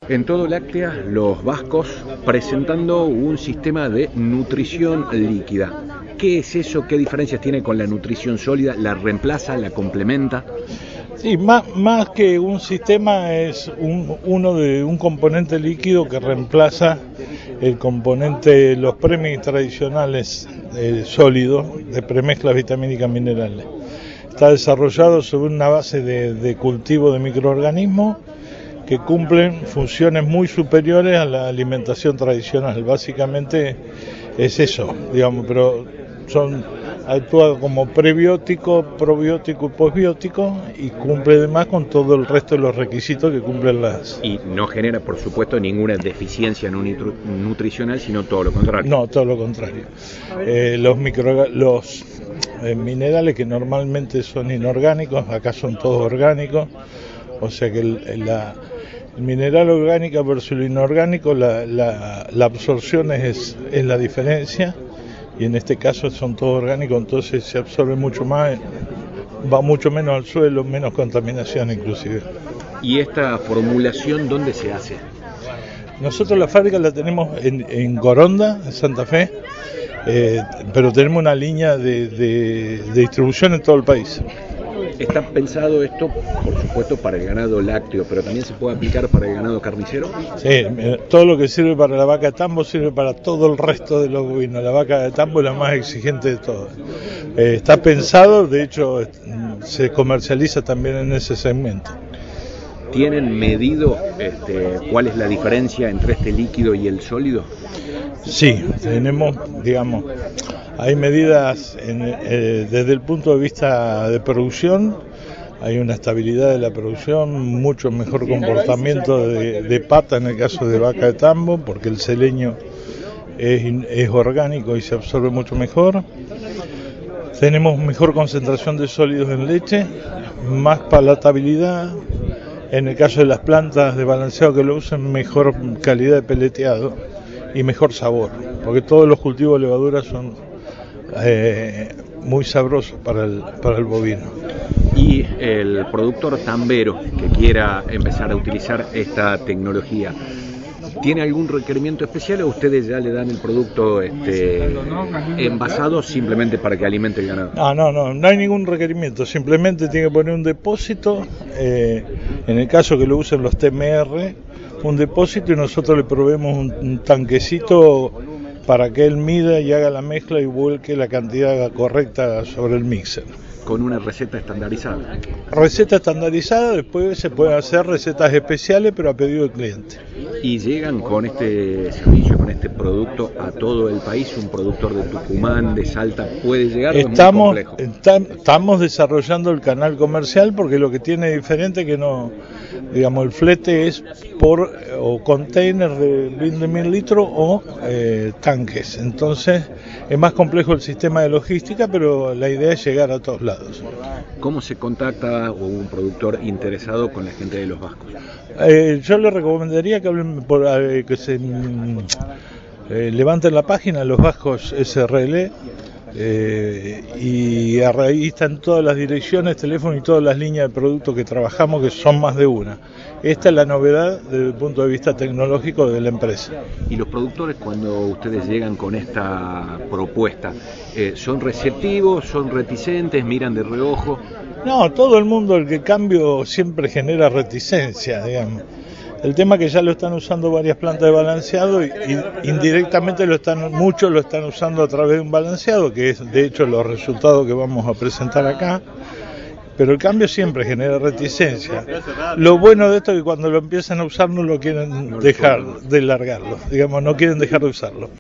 En Todo Láctea, los vascos presentando un sistema de nutrición líquida. ¿Qué es eso? ¿Qué diferencias tiene con la nutrición sólida? ¿La reemplaza? ¿La complementa? Sí, más que un sistema es un componente líquido que reemplaza el componente, los premix tradicionales sólidos de premezclas vitamínicas minerales. Está desarrollado sobre una base de cultivo de microorganismos que cumplen funciones muy superiores a la alimentación tradicional. Básicamente es eso, digamos, pero actúa como prebiótico, probiótico y posbiótico y cumple además con todo el resto de los requisitos que cumplen las... Y no genera, por supuesto, ninguna deficiencia nutricional, sino todo lo contrario. No, todo lo contrario. Los minerales que normalmente son inorgánicos, acá son todos orgánicos, o sea que el mineral orgánico versus el inorgánico, la absorción es la diferencia. Y en este caso son todos orgánicos, entonces se absorbe mucho más, va mucho menos al suelo, menos contaminación inclusive. ¿Y esta formulación dónde se hace? Nosotros la fábrica la tenemos en Coronda, en Santa Fe, pero tenemos una línea de distribución en todo el país. ¿Está pensado esto, por supuesto, para el ganado lácteo, pero también se puede aplicar para el ganado carnicero? Sí, todo lo que sirve para la vaca de tambo sirve para todo el resto de los bovinos. La vaca de tambo es la más exigente de todas. Está pensado, de hecho, se comercializa también en ese segmento. ¿Tienen medido cuál es la diferencia entre este líquido y el sólido? Sí, tenemos, digamos, hay medidas desde el punto de vista de producción, hay una estabilidad de la producción, mucho mejor comportamiento de pata en el caso de vaca de tambo, porque el seleño es orgánico y se absorbe mucho mejor. Tenemos mejor concentración de sólidos en leche, más palatabilidad. En el caso de las plantas de balanceado que lo usan, mejor calidad de peleteado y mejor sabor, porque todos los cultivos de levadura son muy sabrosos para el bovino. Y el productor tambero que quiera empezar a utilizar esta tecnología, ¿tiene algún requerimiento especial o ustedes ya le dan el producto envasado simplemente para que alimente el ganado? No hay ningún requerimiento, simplemente tiene que poner un depósito, en el caso que lo usen los TMR, un depósito y nosotros le proveemos un tanquecito para que él mida y haga la mezcla y vuelque la cantidad correcta sobre el mixer. Con una receta estandarizada. Receta estandarizada, después se pueden hacer recetas especiales, pero a pedido del cliente. ¿Y llegan con este servicio, con este producto a todo el país? ¿Un productor de Tucumán, de Salta, puede llegar? Estamos desarrollando el canal comercial porque lo que tiene diferente que no, digamos, el flete es por o container de 20.000 litros o tanques. Entonces es más complejo el sistema de logística, pero la idea es llegar a todos lados. ¿Cómo se contacta un productor interesado con la gente de los vascos? Yo le recomendaría que hablen que se levanten la página Los Vascos SRL y ahí están todas las direcciones, teléfono y todas las líneas de productos que trabajamos, que son más de una. Esta es la novedad desde el punto de vista tecnológico de la empresa. ¿Y los productores, cuando ustedes llegan con esta propuesta, son receptivos, son reticentes, miran de reojo? No, todo el mundo, el cambio siempre genera reticencia, digamos. El tema es que ya lo están usando varias plantas de balanceado y indirectamente muchos lo están usando a través de un balanceado, que es de hecho los resultados que vamos a presentar acá. Pero el cambio siempre genera reticencia. Lo bueno de esto es que cuando lo empiezan a usar no lo quieren dejar de largarlo, digamos, no quieren dejar de usarlo.